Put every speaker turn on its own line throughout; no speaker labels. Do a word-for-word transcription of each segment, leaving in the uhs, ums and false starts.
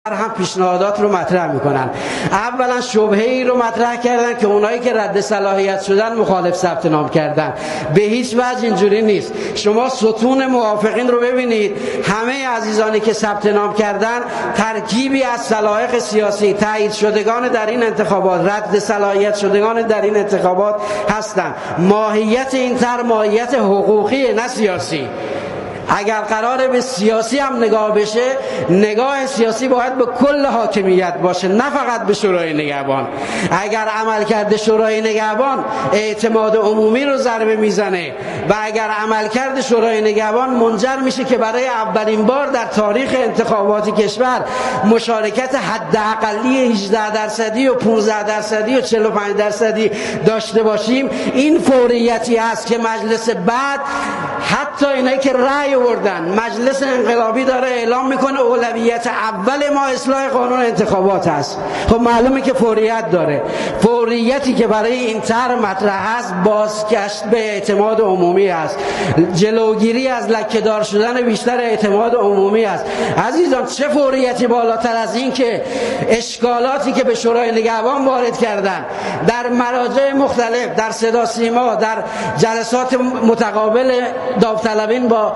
هم پیشنهادات رو مطرح میکنن. اولا شبهه ای رو مطرح کردن که اونایی که رد صلاحیت شدن مخالف ثبت نام کردن. به هیچ وجه اینجوری نیست. شما ستون موافقین رو ببینید، همه عزیزانی که ثبت نام کردن ترکیبی از سلایق سیاسی، تایید شدگان در این انتخابات، رد صلاحیت شدگان در این انتخابات هستند. ماهیت این طرح ماهیت حقوقی نه سیاسی. اگر قراره به سیاسی هم نگاه بشه، نگاه سیاسی باید به کل حاکمیت باشه، نه فقط به شورای نگهبان. اگر عمل کرده شورای نگهبان اعتماد عمومی رو ضربه میزنه و اگر عمل کرده شورای نگهبان منجر میشه که برای اولین بار در تاریخ انتخابات کشور مشارکت حداقلی هجده درصدی و پانزده درصدی و چهل و پنج درصدی داشته باشیم، این فوریتی است که مجلس بعد حتی اینایی که رأی آوردن، مجلس انقلابی داره اعلام میکنه اولویت اول ما اصلاح قانون انتخابات است. خب معلومه که فوریت داره. فوریتی که برای این طرح مطرح است بازگشت به اعتماد عمومی است، جلوگیری از لکه‌دار شدن بیشتر اعتماد عمومی است. عزیزان چه فوریتی بالاتر از این که اشکالاتی که به شورای نگهبان وارد کردن در مراجع مختلف، در صدا سیما، در جلسات متقابل داوطلبین با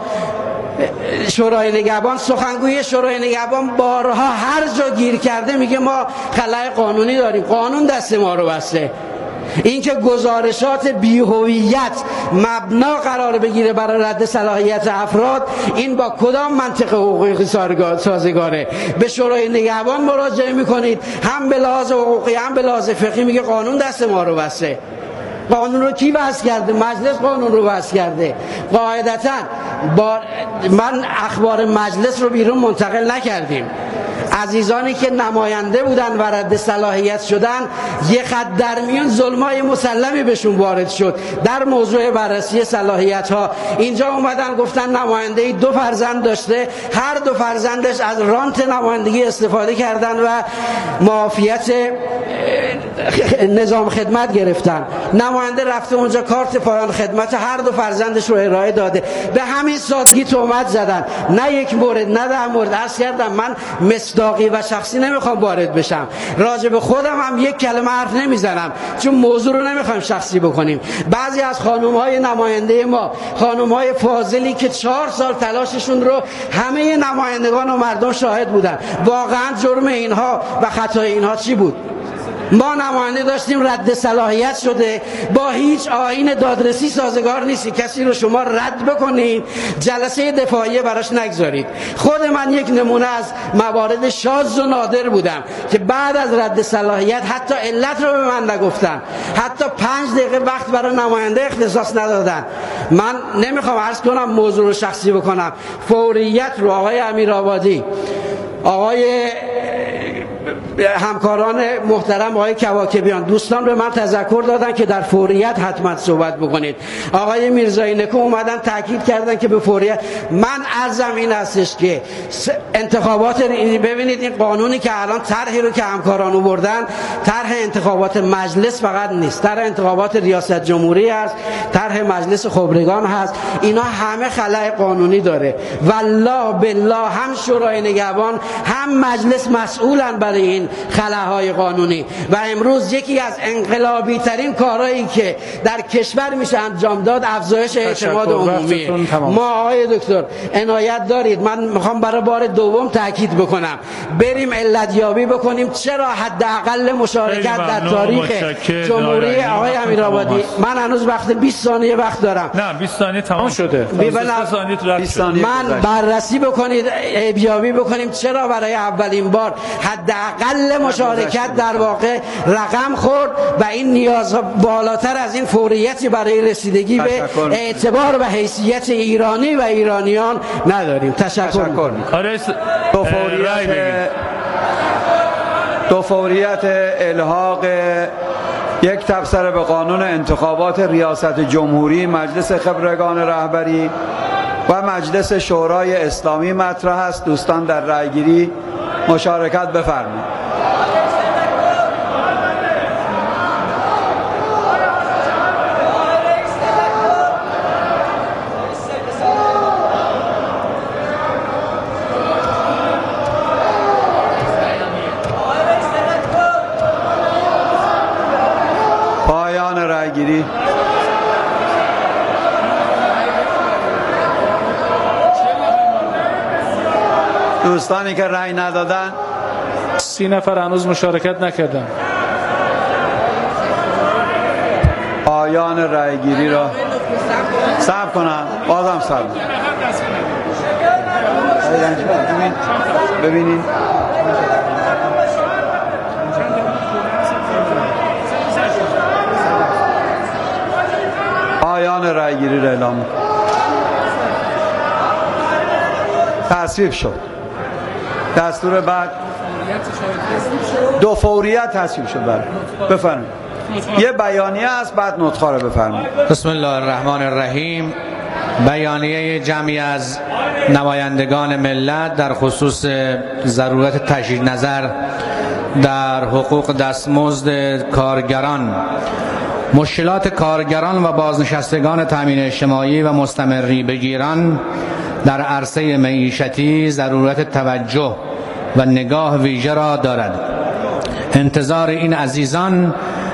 شورای نگهبان، سخنگوی شورای نگهبان بارها هر جا گیر کرده میگه ما خلأ قانونی داریم، قانون دست ما رو بسته. اینکه گزارشات بی‌هویت مبنا قرار بگیره برای رد صلاحیت افراد، این با کدام منطق حقوقی سازگاره؟ به شورای نگهبان مراجعه میکنید، هم به لحاظ حقوقی هم به لحاظ فقهی میگه قانون دست ما رو بسته. قانون رو کی وضع کرده؟ مجلس قانون رو وضع کرده. قاعدتاً با من اخبار مجلس رو بیرون منتقل نکردیم. عزیزانی که نماینده بودن و رد صلاحیت شدن، یه خط در میون ظلمای مسلمی بهشون وارد شد در موضوع بررسی صلاحیت ها. اینجا اومدن گفتن نماینده دو فرزند داشته، هر دو فرزندش از رانت نمایندگی استفاده کردن و معافیت نظام خدمت گرفتن. نماینده رفته اونجا کارت پایان خدمت هر دو فرزندش رو ارائه داده. به همین سادگی تهمت زدن. نه یک مورد نه ده مورد. عرض کردم من مصداقی و شخصی نمیخوام وارد بشم، راجع به خودم هم یک کلمه حرف نمیزنم چون موضوع رو نمیخوایم شخصی بکنیم. بعضی از خانم های نماینده ما، خانم های فاضلی که چهار سال تلاششون رو همه نمایندگان و مردم شاهد بودن، واقعا جرم اینها و خطای اینها چی بود؟ ما نماینده داشتیم رد صلاحیت شده، با هیچ آیین دادرسی سازگار نیستی. کسی رو شما رد بکنید جلسه دفاعیه براش نگذارید. خود من یک نمونه از موارد شاذ و نادر بودم که بعد از رد صلاحیت حتی علت رو به من نگفتن، حتی پنج دقیقه وقت برای نماینده اختصاص ندادن. من نمیخوام عرض کنم موضوع رو شخصی بکنم. فوریت رو آقای امیرآبادی، آقای همکاران محترم، آقای کواکبیان، دوستان به من تذکر دادن که در فوریت حتما صحبت بکنید. آقای میرزایی نکو اومدن تاکید کردن که به فوریت. من عرضم این هستش که انتخابات، ببینید این قانونی که الان طرحی رو که همکاران آوردن، طرح انتخابات مجلس فقط نیست، طرح انتخابات ریاست جمهوری است، طرح مجلس خبرگان هست. اینا همه خلأ قانونی داره. والله بالله هم شورای نگهبان هم مجلس مسئولن برای این خلاهای قانونی. و امروز یکی از انقلابی ترین کارهایی که در کشور میشه انجام داد افزایش اعتماد عمومی. ما آقای دکتر عنایت دارید، من میخوام برای بار دوم تاکید بکنم، بریم علت یابی بکنیم چرا حداقل مشارکت در تاریخ جمهوری. آقای امیرآبادی من هنوز وقت بیست ثانیه وقت دارم.
نه بیست ثانیه تمام شده.
من بررسی بکنید، ابیابی بکنیم چرا برای اولین بار حداقل مشارکت در واقع رقم خورد و این نیازها بالاتر از این فوریتی برای رسیدگی به اعتبار و حیثیت ایرانی و ایرانیان نداریم. تشکر, تشکر می‌کنم.
دو فوریت دو فوریت الحاق یک تبصره به قانون انتخابات ریاست جمهوری، مجلس خبرگان رهبری و مجلس شورای اسلامی مطرح است. دوستان در رأیگیری مشارکت بفرمایید. دوستانی که رأی ندادن
سی نفر هنوز مشارکت نکردن.
پایان رأی گیری را صبر کنم. بازم صبر ببینید پایان رأی گیری را اعلام می‌کنم. تصویب شد. دستور بعد دو فوریت تصویب شد. بله بفرمایید. یه بیانیه است، بعد نطق‌ها رو بفرمایید.
بسم الله الرحمن الرحیم. بیانیه جمعی از نمایندگان ملت در خصوص ضرورت تجدید نظر در حقوق دستمزد کارگران. مشکلات کارگران و بازنشستگان تامین اجتماعی و مستمری بگیران در عرصه معیشتی ضرورت توجه و نگاه ویژه را دارد. انتظار این عزیزان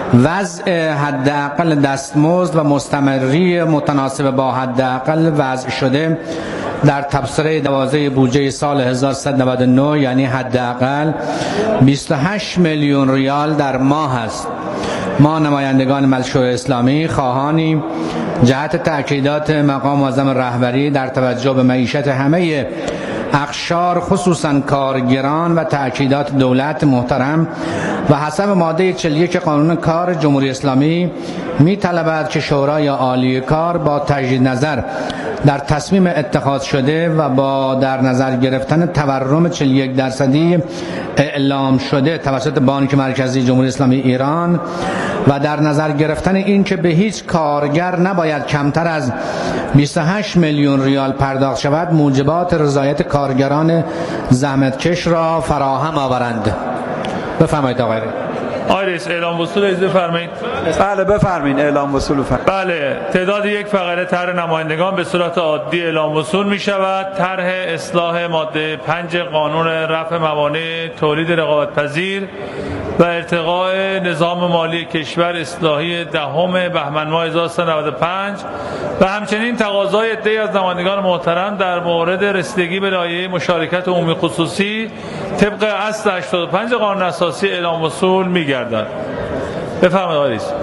وضع حداقل دستمزد و مستمری متناسب با حداقل وضع شده در تبصره دوازده بودجه سال هزار و سیصد و نود و نه یعنی حداقل بیست و هشت میلیون ریال در ماه است. ما نمایندگان مجلس شورای اسلامی خواهانی جهت تأکیدات مقام معظم رهبری در توجه به معیشت همه اقشار خصوصا کارگران و تأکیدات دولت محترم و حسب ماده چهل و یک قانون کار جمهوری اسلامی می طلبد که شورای عالی کار با تجدید نظر در تصمیم اتخاذ شده و با در نظر گرفتن تورم چهل و یک درصدی اعلام شده توسط بانک مرکزی جمهوری اسلامی ایران و در نظر گرفتن این که به هیچ کارگر نباید کمتر از بیست و هشت میلیون ریال پرداخت شود، موجبات رضایت کارگران زحمتکش را فراهم آورند. بفرمایید آقای
آقای رئیس اعلام وصول اجازه فرمایید.
بله بفرمایید. اعلام وصول فرمایید.
بله، تعداد یک فقره طرح نمایندگان به صورت عادی اعلام وصول می شود. طرح اصلاح ماده پنج قانون رفع موانع تولید رقابت‌پذیر و ارتقاء نظام مالی کشور اصلاحی دهم بهمن ماه هزار و سیصد و نود و پنج و همچنین تقاضای عده‌ای از نمایندگان محترم در مورد رسیدگی به لایحه مشارکت عمومی خصوصی طبق اصل هشتاد و پنج قانون اساسی اعلام وصول می‌گردد. بفرمایید آقای رئیس.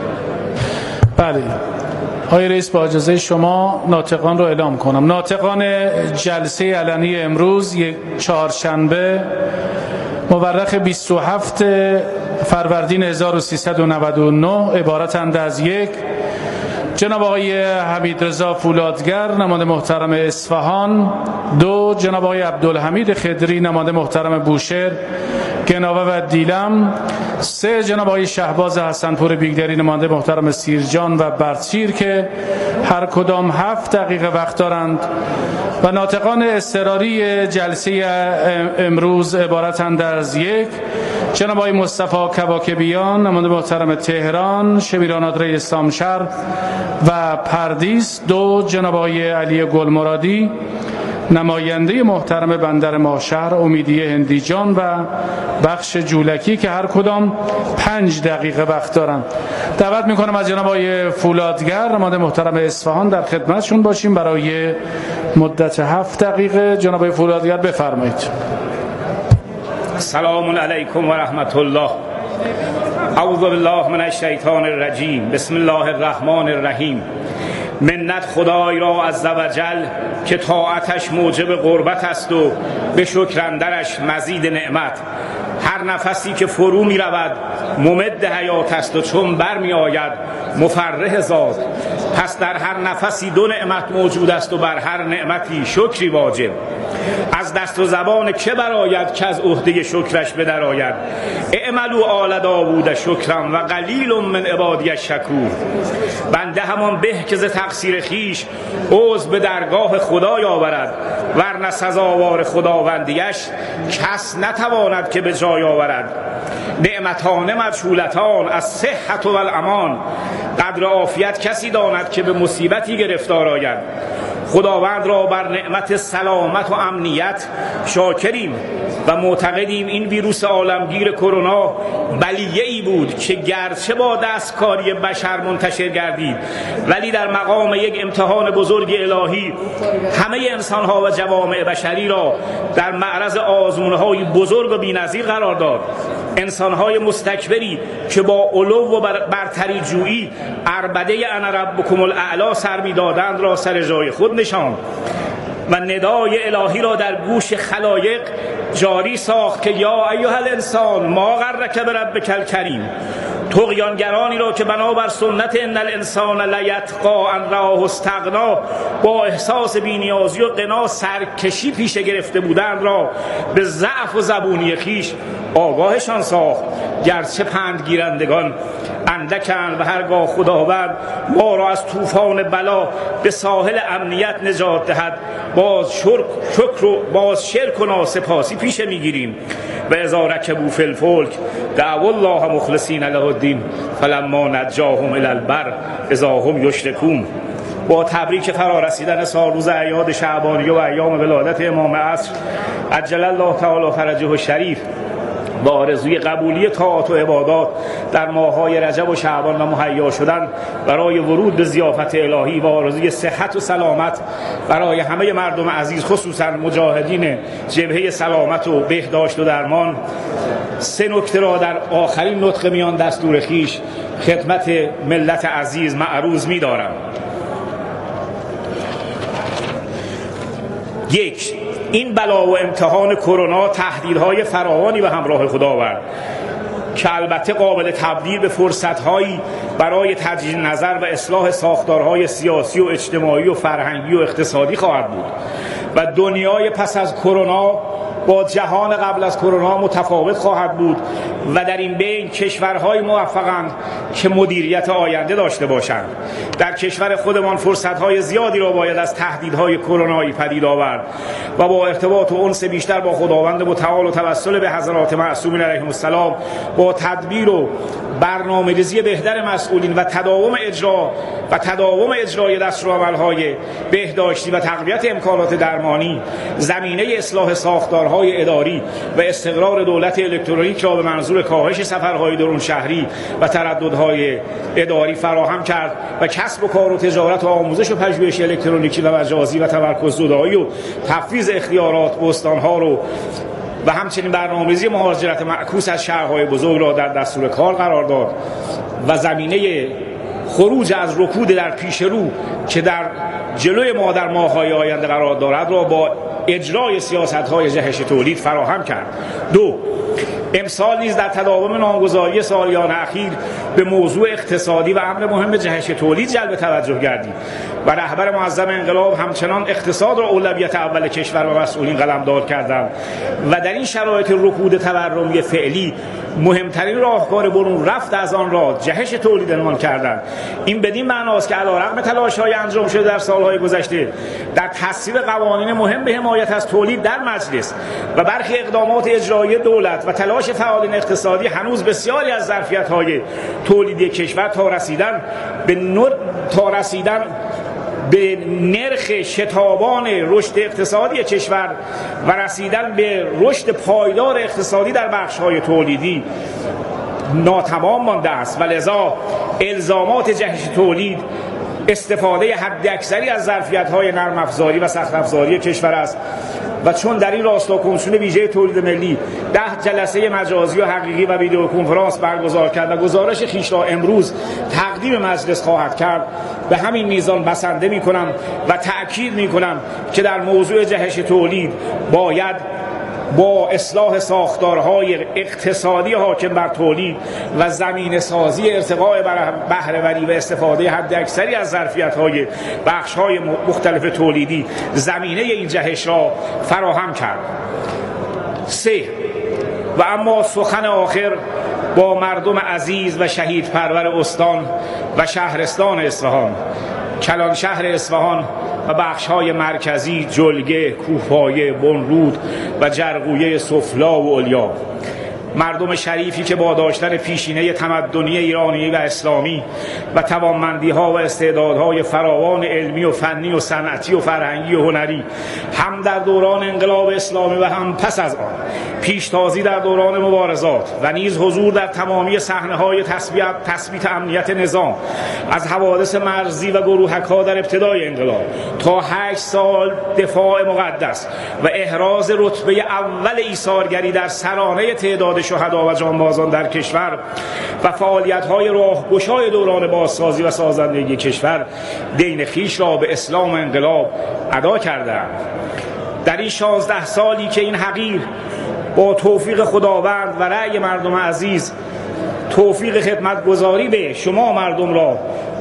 بله آقای رئیس، با اجازه شما ناطقان رو اعلام کنم. ناطقان جلسه علنی امروز یک چهارشنبه مورخ بیست و هفت فروردین هزار و سیصد و نود و نه عبارتند از یک: جناب آقای حمیدرضا فولادگر نماینده محترم اصفهان. دو، جناب آقای عبدالحمید خضری نماینده محترم بوشهر، گناوه و دیلم. سه، جناب آقای شهباز حسنپور بیگدری نماینده محترم سیرجان و برچیر که هر کدام هفت دقیقه وقت دارند. و ناطقان اضطراری جلسه امروز عبارتند از یک: جناب آقای مصطفی کواکبیان نماینده محترم تهران، شبیرانادره اسلام شهر و پردیس. دو، جناب آقای علی گلمرادی نماینده محترم بندر ماشهر، امیدیه هندیجان و بخش جولکی که هر کدام پنج دقیقه وقت دارند. دعوت میکنم از جناب آقای فولادگر نماینده محترم اصفهان در خدمتشون باشیم برای مدت هفت دقیقه. جناب آقای فولادگر بفرمایید.
سلام علیکم و رحمت الله. اعوذ بالله من الشیطان الرجیم. بسم الله الرحمن الرحیم. منت خدای را عزوجل که طاعتش موجب قربت است و به شکر اندرش مزید نعمت. هر نفسی که فرو می رود ممد حیات است و چون بر می آید مفرح ذات. پس در هر نفسی دو نعمت موجود است و بر هر نعمتی شکری واجب. از دست و زبان که براید که از عهده شکرش بدر آید. اعملوا آل داوود شکرا و قلیل من عبادی الشکور. بنده همان به که ز تقصیر خیش عذر به درگاه خدای آورد، ورنه سزاوار خداوندیش کس نتواند که به جای آورد. نعمتان مجهولتان از صحت و الامان. قدر عافیت کسی داند که به مصیبتی گرفتار آید. خداوند را بر نعمت سلامت و امنیت شاکریم و معتقدیم این ویروس عالمگیر کرونا بلیه‌ای بود که گرچه با دستکاری بشر منتشر گردید ولی در مقام یک امتحان بزرگ الهی همه انسان‌ها و جوامع بشری را در معرض آزمون‌های بزرگ و بی‌نظیر قرار داد. انسان‌های مستکبری که با علو و برتری جویی عربده انا ربکم الاعلی سر می‌دادند را سر جای خود نشاند و ندای الهی را در گوش خلایق جاری ساخت که یا ایها الانسان ما غرک بربک الکریم. طغیانگرانی را که بنابر سنت ان الانسان لیطغی ان رآه استغنا با احساس بی‌نیازی و غنا سرکشی پیشه گرفته بودند را به ضعف و زبونی خیش آگاهشان ساخت. گرچه پندگیرندگان اندکند و هرگاه خداوند ما را از طوفان بلا به ساحل امنیت نجات دهد باز شرک, شکر و باز شرک و ناسپاسی پیشه میگیریم. و اذا رکبوا فی الفلک دعوا الله مخلصین له الدین فلما نجاهم الی البر اذا هم یشرکون. با تبریک فرارسیدن سال روز اعیاد شعبانیه و ایام ولادت امام عصر عجل الله تعالی فرجه الشریف با آرزوی قبولی طاعات و عبادات در ماه‌های رجب و شعبان و مهیا شدن برای ورود به ضیافت الهی و آرزوی صحت و سلامت برای همه مردم عزیز خصوصا مجاهدین جبهه سلامت و بهداشت و درمان، سه نکته را در آخرین نطق میان دستور خیش خدمت ملت عزیز معروض می‌دارم. یک، این بلا و امتحان کرونا تهدیدهای فراوانی به همراه خود آورد که البته قابل تبدیل به فرصت‌هایی برای تجدید نظر و اصلاح ساختارهای سیاسی و اجتماعی و فرهنگی و اقتصادی خواهد بود و دنیای پس از کرونا با جهان قبل از کرونا متفاوت خواهد بود و در این بین کشورهای موفقند که مدیریت آینده داشته باشند. در کشور خودمان فرصتهای زیادی را باید از تهدیدهای کرونایی پدید آورد و با ارتباط و انس بیشتر با خداوند متعال و توسل به حضرات معصومین علیهم السلام با تدبیر و برنامه‌ریزی بهتر مسئولین و تداوم اجرا و تداوم اجرای دستورالعمل‌های بهداشتی و تقویت امکانات درمانی زمینه اصلاح ساختارهای اداری و استقرار دولت الکترونیک را به منظور کاهش سفرهای درون شهری و ترددهای اداری فراهم کرد و کسب و کار و تجارت و آموزش و پژوهش الکترونیکی و مجازی و تمرکز زدایی و تفویض اختیارات به استان‌ها رو و همچنین برنامه‌ریزی مهاجرت معکوس از شهرهای بزرگ را در دستور کار قرار داد و زمینه خروج از رکود در پیش رو که در جلوی ما در ماه‌های آینده قرار دارد را با اجرای سیاست‌های جهش تولید فراهم کرد. دو، امسال نیز در تداوم نامگذاری سالیان اخیر به موضوع اقتصادی و امر مهم جهش تولید جلب توجه گردید و رهبر معظم انقلاب همچنان اقتصاد را اولویت اول کشور و مسئولین قلمداد کردند و در این شرایط رکود تورمی فعلی مهمترین راهکار برون رفت از آن را جهش تولید عنوان کردند. این بدین معناست که علیرغم تلاش‌های انجام شده در سال‌های گذشته در تصویب قوانین مهم به حمایت از تولید در مجلس و برخی اقدامات اجرایی دولت و تلاش فعالین اقتصادی هنوز بسیاری از ظرفیت‌های تولیدی کشور تا رسیدن به نور تا رسیدن به نرخ شتابان رشد اقتصادی کشور و رسیدن به رشد پایدار اقتصادی در بخش‌های تولیدی ناتمام مانده است و لذا الزامات جهش تولید استفاده حداکثری از ظرفیت‌های نرم افزاری و سخت افزاری کشور است و چون در این راستا کمیسیون ویژه تولید ملی ده جلسه مجازی و حقیقی و ویدیو کنفرانس برگزار کرد و گزارش خویش را امروز تقدیم مجلس خواهد کرد، به همین میزان بسنده می‌کنم و تأکید می‌کنم که در موضوع جهش تولید باید با اصلاح ساختارهای اقتصادی حاکم بر تولید و زمینه سازی ارتقاء بهره‌وری و استفاده حداکثری از ظرفیت‌های بخش‌های مختلف تولیدی زمینه این جهش را فراهم کرد. سه، و اما سخن آخر با مردم عزیز و شهید پرور استان و شهرستان اصفهان، کلان شهر اصفهان و بخش‌های مرکزی جلگه، کوهپایه، بنرود و جرقویه سفلا و علیا. مردم شریفی که با داشتن پیشینه تمدنی ایرانی و اسلامی و توانمندی‌ها و استعدادهای فراوان علمی و فنی و صنعتی و فرهنگی و هنری هم در دوران انقلاب اسلامی و هم پس از آن پیشتازی در دوران مبارزات و نیز حضور در تمامی صحنه‌های تثبیت امنیت نظام از حوادث مرزی و گروهک‌ها در ابتدای انقلاب تا هشت سال دفاع مقدس و احراز رتبه اول ایثارگری در سرانه تعداد شهدا و جانبازان در کشور و فعالیت‌های راهگشای دوران بازسازی و سازندگی کشور دین خویش را به اسلام و انقلاب ادا کردند. در این شانزده سالی که این حقیر با توفیق خداوند و رأی مردم عزیز توفیق خدمتگزاری به شما مردم را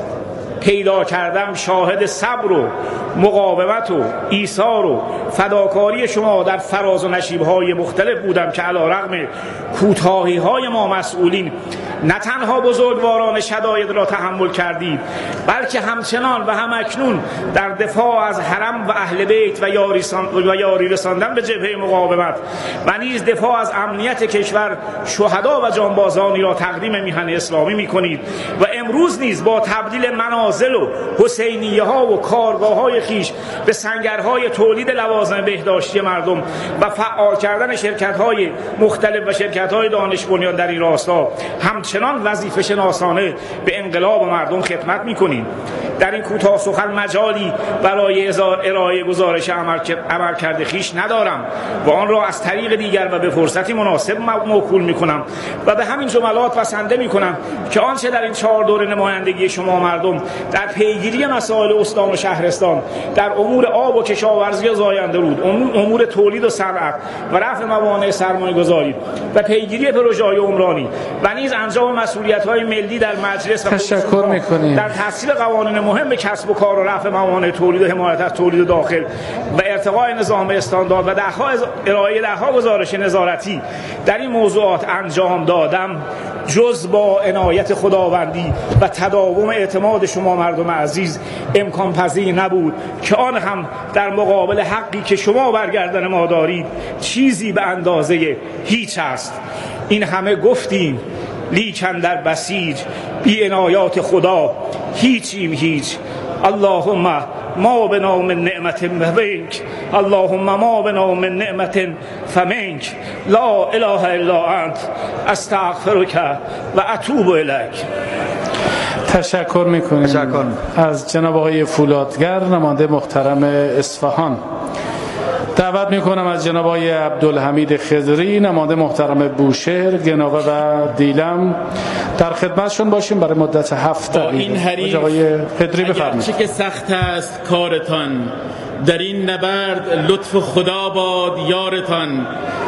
پیدا کردم، شاهد صبر و مقاومت و ایثار و فداکاری شما در فراز و نشیب‌های مختلف بودم که علی‌رغم کوتاهی‌های ما مسئولین نه تنها بزرگواران شداید را تحمل کردید، بلکه همچنان و همکنون در دفاع از حرم و اهل بیت و یاری, و یاری رساندن به جبهه مقاومت و نیز دفاع از امنیت کشور شهدا و جانبازانی را تقدیم میهن اسلامی میکنید و امروز نیز با تبدیل منازل و حسینیه ها و کارگاه های خیش به سنگرهای تولید لوازم بهداشتی مردم و فعال کردن شرکت های مختلف و شرکت های دانش بنیان در این راستا همچنان وظیفه شناسانه به انقلاب مردم خدمت میکنید. در این کوتاه سخن مجالی برای ارائه گزارش عمل کرده خیش ندارم و آن را از طریق دیگر و به فرصتی مناسب موکول میکنم و به همین جملات بسنده میکنم که آنچه در این چهار دوره نمایندگی شما مردم در پیگیری مسائل استان و شهرستان، در امور آب و کشاورزی و زاینده رود، امور تولید و صنعت و رفع موانع سرمایه گذاری و پیگیری پروژه‌های عمرانی و نیز انجام مسئولیت‌های ملی در مجلس و
تشکر می‌کنیم.
در تحصیل قوانین مهم کسب و کار و رفع موانع تولید و حمایت از تولید داخل و ارتقاء نظام استاندارد و دهها ارائه دهها گزارش نظارتی در این موضوعات انجام دادم، جز با عنایت خداوندی و تداوم اعتماد شما مردم عزیز امکان پذیر نبود که آن هم در مقابل حقی که شما برگردن ما دارید چیزی به اندازه هیچ است. این همه گفتیم لیکن در بسیج بی عنایات خدا هیچیم هیچ. اللهم ما بنا من نعمت فمنک، اللهم ما بنا من نعمت فمنک، لا اله الا انت استغفرک و اتوب الیک.
تشکر میکنیم تشکر. از جناب آقای فولادگر نماینده محترم اصفهان. دعوت میکنم از جناب آقای عبدالحمید خضری نماینده محترم بوشهر، گناوه و دیلم در خدمتشون باشیم برای مدت هفت دقیقه.
این حریف
آقای خضری بفرمایید.
چه که سخت است کارتان، در این نبرد لطف خدا باد یارتان.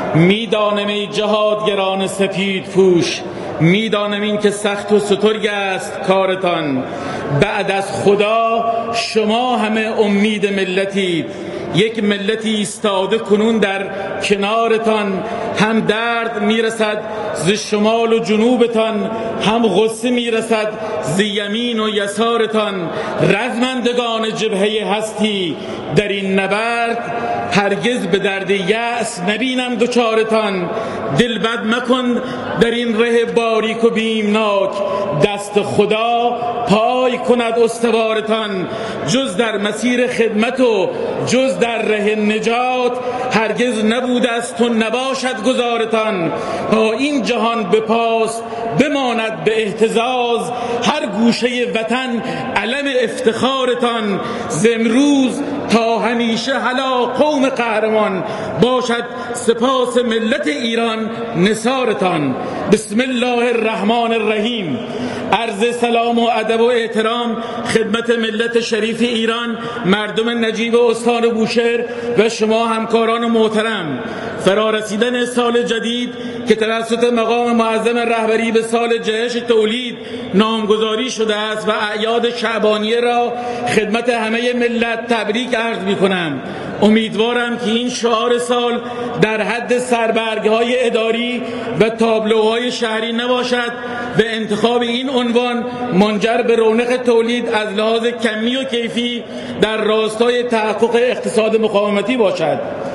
میدانم ای جهادگران سپید پوش، میدانم این که سخت و سترگ است کارتان. بعد از خدا شما همه امید ملتید، یک ملتی ایستاده کنون در کنارتان. هم درد میرسد ز شمال و جنوبتان، هم غصه میرسد ز یمین و یسارتان. رزمندگان جبهه هستی در این نبرد، هرگز به درد یأس نبینم دوچارتان. دل بد مکن در این ره باریک و بیمناک، دست خدا پای کند استوارتان. جز در مسیر خدمت و جز در ره نجات، هرگز نبود است و نباشد گذارتان. با این جهان بپاس بماند به اهتزاز، هر گوشه وطن علم افتخارتان. ز امروز تا همیشه هلا قوم قهرمان، باشد سپاس ملت ایران نثارتان. بسم الله الرحمن الرحیم. عرض سلام و ادب و احترام خدمت ملت شریف ایران، مردم نجیب استان بوشهر و شما همکاران محترم. فرارسیدن سال جدید که توسط مقام معظم رهبری به سال جهش تولید نامگذاری شده است و اعیاد شعبانیه را خدمت همه ملت تبریک عرض می‌کنم. امیدوارم که این شعار سال در حد سربرگ‌های اداری و تابلوهای شهری نباشد و انتخاب این عنوان منجر به رونق تولید از لحاظ کمی و کیفی در راستای تحقق اقتصاد مقاومتی باشد.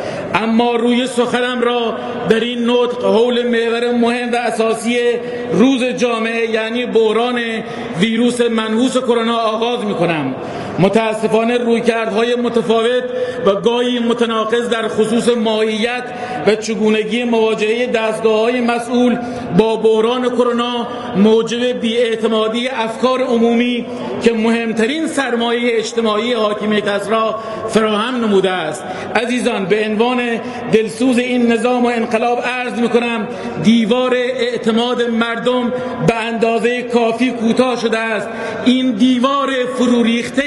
اما روی سخنم را در این نطق حول محور مهم و اساسی روز جامعه یعنی بحران ویروس منحوس کرونا آغاز می‌کنم. متاسفانه رویکردهای متفاوت و گاهی متناقض در خصوص ماهیت و چگونگی مواجهه دستگاه‌های مسئول با بحران کرونا موجب بی‌اعتمادی افکار عمومی که مهمترین سرمایه اجتماعی حاکمیت است را فراهم نموده است. عزیزان، به عنوان دلسوز این نظام و انقلاب عرض می‌کنم دیوار اعتماد مردم به اندازه کافی کوتاه شده است. این دیوار فرو ریخته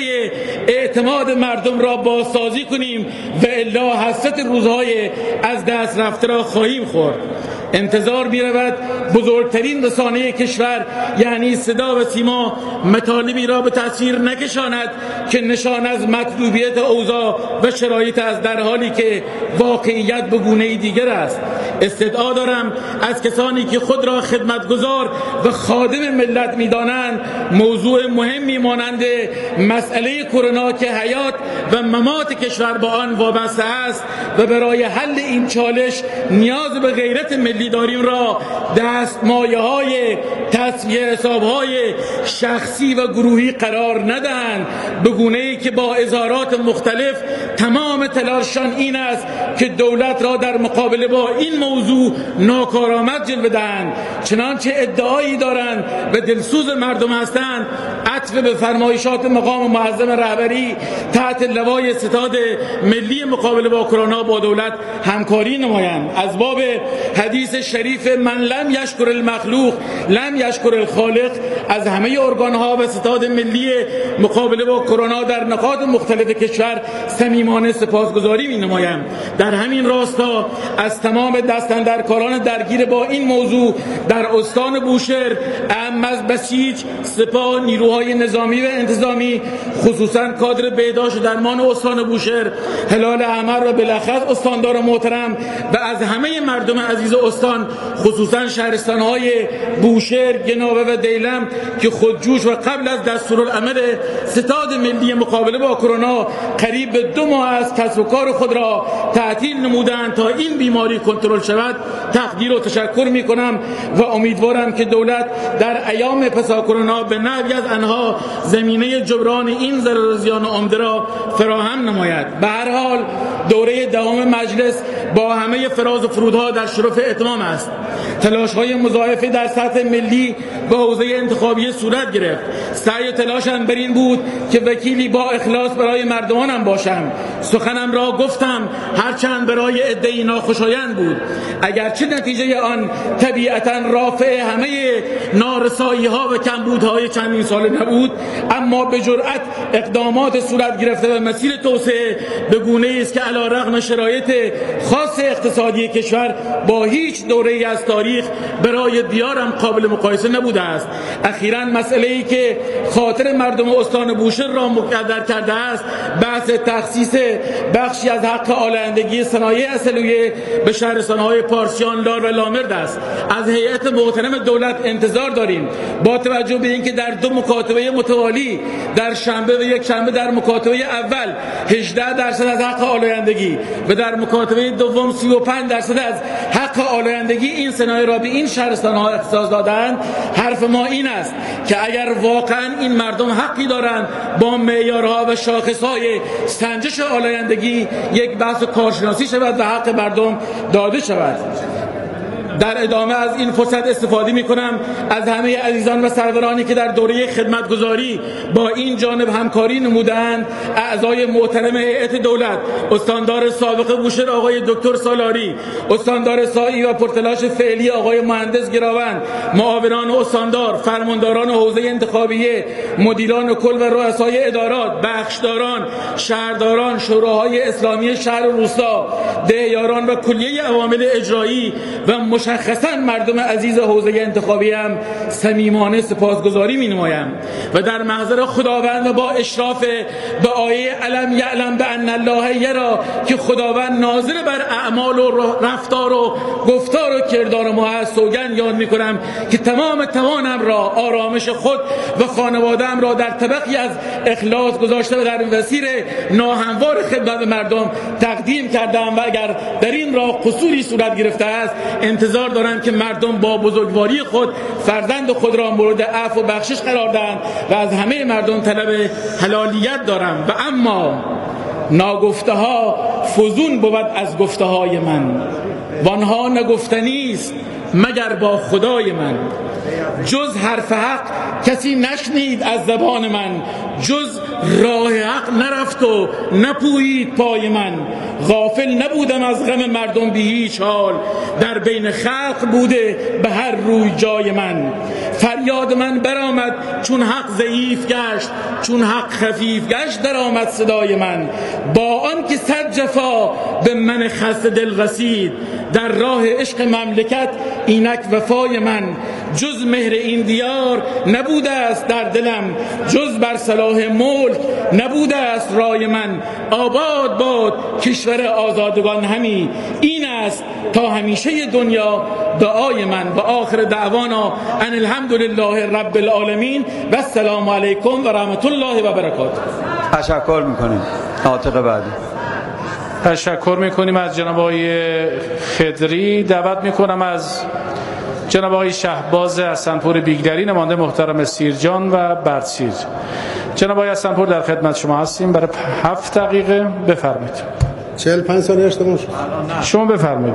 اعتماد مردم را بازسازی کنیم و الا حسرت روزهای از دست رفته را خواهیم خورد. انتظار می رود بزرگترین رسانه کشور یعنی صدا و سیما مطالبی را به تصویر نکشاند که نشان از مطلوبیت اوضاع و شرایط است، در حالی که واقعیت به گونه دیگر است. استدعا دارم از کسانی که خود را خدمتگزار و خادم ملت می دانند موضوع مهمی مانند مسئله کرونا که حیات و ممات کشور با آن وابسته است و برای حل این چالش نیاز به غیرت ملی داریم را دستمایه های تصفیه حساب های شخصی و گروهی قرار ندهند، به گونه ای که با اظهارات مختلف تمام تلاششان این است که دولت را در مقابله با این موضوع ناکارآمد جلوه دهند. چنانچه ادعایی دارند و دلسوز مردم هستند عطف به فرمایشات مقام معظم رهبری تحت لوای ستاد ملی مقابله با کرونا با دولت همکاری نمایند. از باب حدیث شریف من لم یشکر المخلوق لم یشکر الخالق از همه ارگان‌ها و ستاد ملی مقابله با کرونا در نقاط مختلف کشور صمیمانه سپاسگزاری می‌نمایم. در همین راستا از تمام دستاندرکاران درگیر با این موضوع در استان بوشهر، اعم از بسیج، سپاه، نیروهای نظامی و انتظامی، خصوصا کادر بهداشت و درمان استان بوشهر، هلال احمر و بالاخص استاندار محترم و از همه مردم عزیز استان، خصوصا شهرستان‌های بوشهر، گناوه و دیلم که خودجوش و قبل از دستورالعمل ستاد ملی مقابله با کرونا قریب به دو ماه از کسب و کار خود را تعطیل نمودند تا این بیماری کنترل شود، تقدیر و تشکر می‌کنم و امیدوارم که دولت در ایام پسا کرونا به نحوی از آنها زمینه جبران این ضرر و زیان عمده را فراهم نماید. به هر حال دوره دهم مجلس با همه فراز و فرودها در شرف اتمام است. تلاش‌های مضاعفه در سطح ملی با حوزه انتخابی صورت گرفت. سعی و تلاشم بر این بود که وکیلی با اخلاص برای مردمانم باشم. سخنم را گفتم هرچند برای عده‌ای ناخوشایند بود، اگرچه نتیجه آن طبیعتاً رافع همه نارسایی‌ها و کمبودهای چندین ساله نبود، اما به جرأت اقدامات صورت گرفته و مسیر توسعه به گونه‌ای است که علی‌رغم شرایط خاص اقتصادی کشور با هیچ دوره‌ای از تاریخ برای دیارم قابل مقایسه نبوده است. اخیراً مسئله‌ای که خاطر مردم استان بوشهر را مکدر کرده است بحث تخصیص بخشی از حق آلایندگی صنایع اصلویه به شهرستان‌های پارسیان، لار و لامرد است. از هیئت محترم دولت انتظار داریم با توجه به اینکه در دو مکاتبه متوالی در شنبه و یک شنبه در مکاتبه اول هجده درصد از حق آلایندگی و در مکاتبه دوم سی و پنج درصد از حق آلایندگی این صنایع را به این شهرستان‌ها اختصاص دادند، حرف ما این است که اگر واقعا این مردم حقی دارند با معیارها و شاخصهای سنجش آلایندگی یک بحث کارشناسی شود و حق مردم داده شود. در ادامه از این فرصت استفاده می کنم از همه عزیزان و سرورانی که در دوره خدمتگزاری با این جانب همکاری نمودند، اعضای محترم هیئت دولت، استاندار سابق بوشهر آقای دکتر سالاری، استاندار سایی و پرتلاش فعلی آقای مهندس گراوند، معاونان استاندار، فرمانداران حوزه انتخابیه، مدیران کل و رؤسای ادارات، بخشداران، شهرداران، شوراهای اسلامی شهر و روستا، دهیاران و کلیه عوامل اجرایی و مشخصاً مردم عزیز حوزه انتخابی هم صمیمانه سپاسگزاری می‌نمایم و در محضر خداوند و با اشراف به آیه الم یعلم بان الله یری که خداوند ناظر بر اعمال و رفتار و گفتار و کردار ما است، سوگند یاد می‌کنم که تمام توانم را، آرامش خود و خانواده‌ام را در طبقی از اخلاص گذاشته و در مسیر ناهموار خدمت مردم تقدیم کردم و اگر در این راه قصوری صورت گرفته است انتظار انتظار دارم که مردم با بزرگواری خود فرزند خود را مورد عفو و بخشش قرار دهند و از همه مردم طلب حلالیت دارم. و اما ناگفته ها فزون بود از گفته های من، وانها نگفتنی است مگر با خدای من. جز حرف حق کسی نشنید از زبان من، جز راه حق نرفت و نپویید پای من. غافل نبودم از غم مردم بی هیچ حال، در بین خلق بوده به هر روی جای من. فریاد من برآمد چون حق ضعیف گشت، چون حق خفیف گشت در آمد صدای من. با آن که صد جفا به من خسته دل رسید، در راه عشق مملکت اینک وفای من. جز مهر این دیار نبوده است در دلم، جز بر صلاح ملک نبوده است رای من. آباد باد کشور آزادگان همی، این است تا همیشه دنیا دعای من. و آخر دعوانا ان الحمدلله رب العالمین و السلام علیکم و رحمت الله و برکاته.
تشکر میکنیم. ناطق بعدی.
تشکر میکنیم از جناب آقای خضری. دعوت میکنم از جناب آقای شهباز حسنپور بیگلری، نماینده محترم سیرجان و بردسیر. جناب آقای حسنپور در خدمت شما هستیم برای هفت دقیقه. بفرمایید.
چهل پنج ثانیه اشتباه شد.
شما بفرمایید.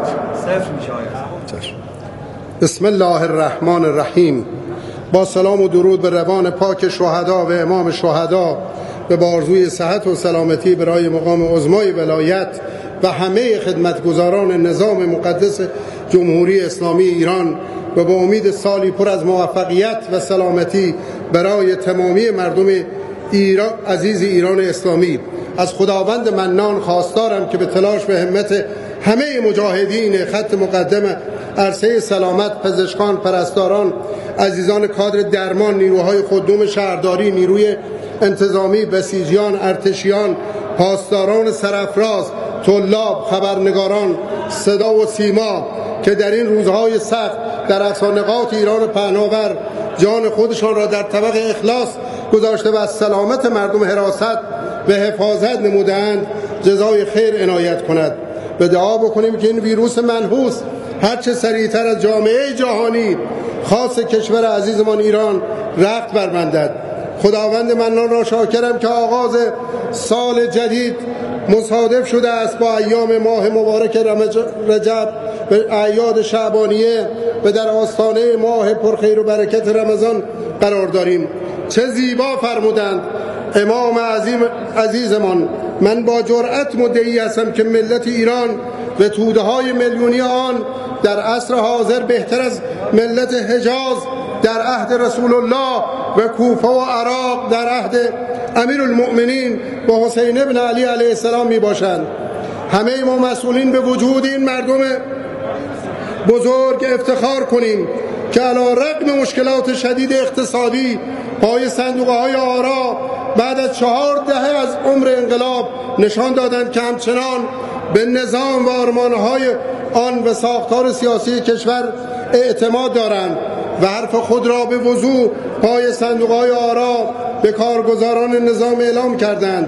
بسم الله الرحمن الرحیم. با سلام و درود به روان پاک شهدا و امام شهدا، به بارزوی صحت و سلامتی برای مقام عظمای ولایت و همه خدمتگزاران نظام مقدس جمهوری اسلامی ایران، و با امید سالی پر از موفقیت و سلامتی برای تمامی مردم ایران عزیز ایران اسلامی، از خداوند منان خواستارم که به تلاش و همت همه مجاهدین خط مقدم عرصه سلامت، پزشکان، پرستاران، عزیزان کادر درمان، نیروهای خدوم شهرداری، نیروی انتظامی، بسیجیان، ارتشیان، پاسداران سرافراز، طلاب، خبرنگاران، صدا و سیما که در این روزهای سخت در اقصانقاط ایران پهناور جان خودشان را در طبق اخلاص گذاشته و از سلامت مردم حراست و حفاظت نمودند، جزای خیر عنایت کند. به دعا بکنیم که این ویروس منحوس هرچه سریعتر از جامعه جهانی خاص کشور عزیزمان ایران رخت بربندد. خداوند منان را شاکرم که آغاز سال جدید مصادف شده است با ایام ماه مبارک رجب و اعیاد شعبانیه و در آستانه ماه پرخیر و برکت رمضان قرار داریم. چه زیبا فرمودند امام عظیم عزیزمان: من با جرأت مدعی هستم که ملت ایران و توده های میلیونی آن در عصر حاضر بهتر از ملت حجاز در عهد رسول الله و کوفه و عراق در عهد امیرالمؤمنین و حسین بن علی علیه السلام می باشند. همه ما مسئولین به وجود این مردم بزرگ افتخار کنیم که علی رغم مشکلات شدید اقتصادی پای صندوق های آرا بعد از چهار دهه از عمر انقلاب نشان دادند که همچنان به نظام و آرمانهای آن و ساختار سیاسی کشور اعتماد دارند و حرف خود را به وضوح پای صندوق های آرا به کارگزاران نظام اعلام کردند.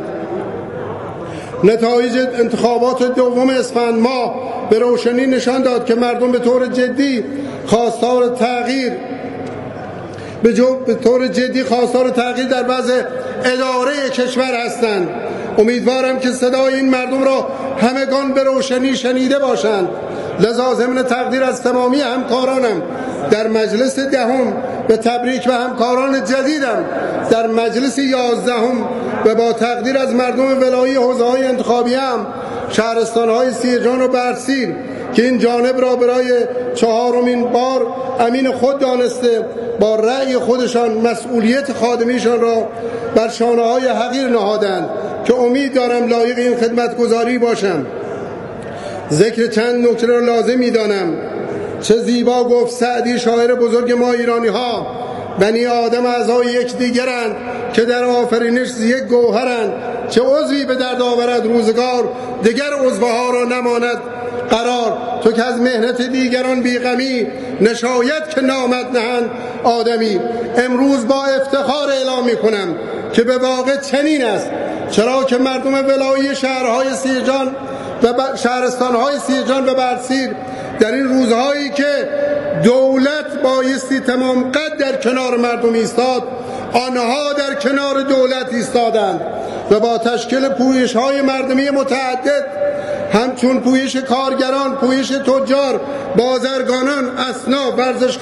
نتایج انتخابات دوم اسفند ماه به روشنی نشان داد که مردم به طور جدی خواستار تغییر به, جو به طور جدی خواستار تغییر در وضع اداره کشور هستند. امیدوارم که صدای این مردم را همگان به روشنی شنیده باشند. لذا ضمن تقدیر از تمامی همکارانم در مجلس دهم به تبریک و همکاران جدیدم در مجلس یازدهم و با تقدیر از مردم ولایی حوزه‌های انتخابی هم شهرستان‌های سیرجان و بردسیر که این جانب را برای چهارمین بار امین خود دانسته با رأی خودشان مسئولیت خادمیشان را بر شانه‌های حقیر نهادند که امید دارم لایق این خدمتگزاری باشم. ذکر چند نکته را لازم می‌دانم. چه زیبا گفت سعدی شاعر بزرگ ما ایرانی ها: بنی آدم اعضای یک دیگرند که در آفرینش یک گوهرند، چه عضوی به درد آورد روزگار دیگر عضوها را نماند قرار. تو که از مهنت دیگران بیغمی نشاید که نامت نهند آدمی. امروز با افتخار اعلام می کنم که به واقع چنین است، چرا که مردم ولایی شهرهای سیرجان و شهرستانهای سیرجان و بردسیر در این روزهایی که دولت بایستی تمام قد در کنار مردم ایستاد، آنها در کنار دولت ایستادند و با تشکیل پویش‌های مردمی متعدد همچون پویش کارگران، پویش تجار، بازرگانان، اصناف، ورزشکاران